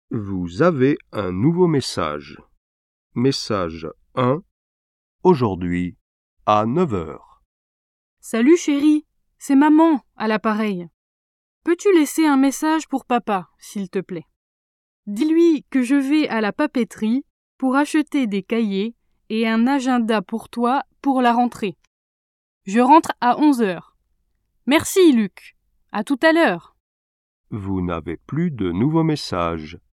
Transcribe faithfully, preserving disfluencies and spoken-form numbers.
Vous avez un nouveau message. Message un. Aujourd'hui, à neuf heures. Salut chérie, c'est maman à l'appareil. Peux-tu laisser un message pour papa, s'il te plaît? Dis-lui que je vais à la papeterie pour acheter des cahiers et un agenda pour toi pour la rentrée. Je rentre à onze heures. Merci Luc, à tout à l'heure. Vous n'avez plus de nouveaux messages.